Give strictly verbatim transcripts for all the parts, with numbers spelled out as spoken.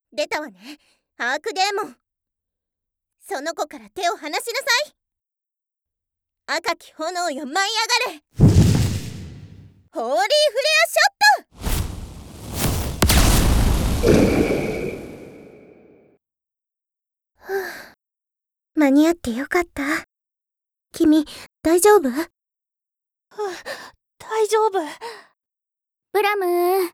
出たわね、アークデーモン。その子から手を離しなさい。赤き炎よ舞い上がれ。ホーリーフレアショット。ふぅ、間に合ってよかった。君、大丈夫？ふぅ、大丈夫。 プラムー。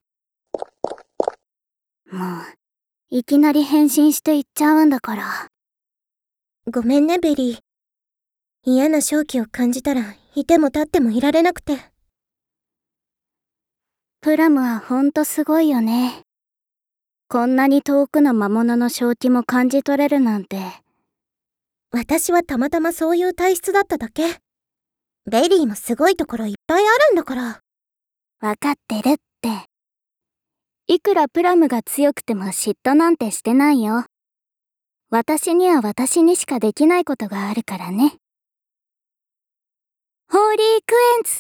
もう、いきなり変身していっちゃうんだから。 ごめんね、ベリー。嫌な正気を感じたら、いても立ってもいられなくて。 プラムはほんとすごいよね。こんなに遠くの魔物の正気も感じ取れるなんて。 私はたまたまそういう体質だっただけ。ベリーもすごいところいっぱいあるんだから。 わかってるって。いくらプラムが強くても嫉妬なんてしてないよ。私には私にしかできないことがあるからね。ホーリークエンツ。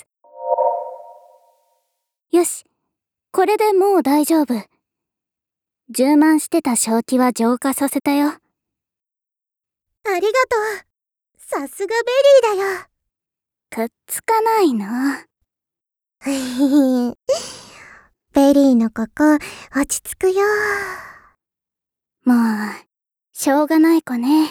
よし、これでもう大丈夫。充満してた正気は浄化させたよ。 ありがとう。さすがベリーだよ。 くっつかないの。 ベリーのここ、落ち着くよ。 もう、しょうがない子ね。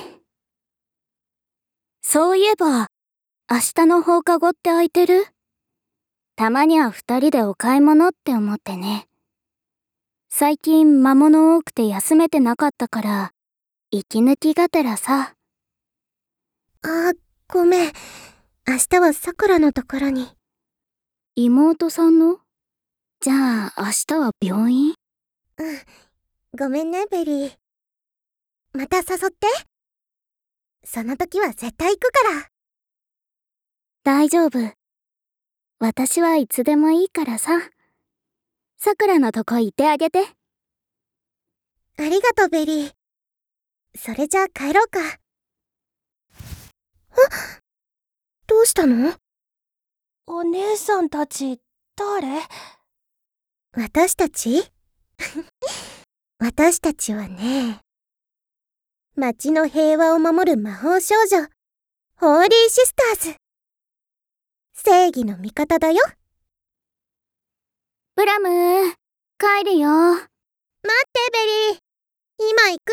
そういえば、明日の放課後って空いてる？たまには二人でお買い物って思ってね。最近魔物多くて休めてなかったから、息抜きがてらさ。 あ、ごめん。明日はさくらのところに。 妹さんの？じゃあ明日は病院？ うん。ごめんね、ベリー。また誘って。その時は絶対行くから。 大丈夫。私はいつでもいいからさ。さくらのとこ行ってあげて。 ありがとう、ベリー。それじゃあ帰ろうか。あ、どうしたの？ お姉さんたち、誰？ 私たち私たちはね、街の平和を守る魔法少女、ホーリーシスターズ。正義の味方だよ。 プラムー、帰るよ。 待って、ベリー。今行く。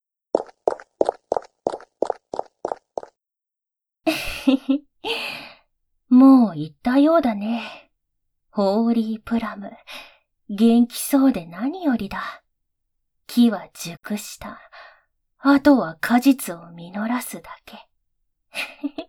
もう行ったようだね。ホーリープラム。元気そうで何よりだ。木は熟した。あとは果実を実らすだけ。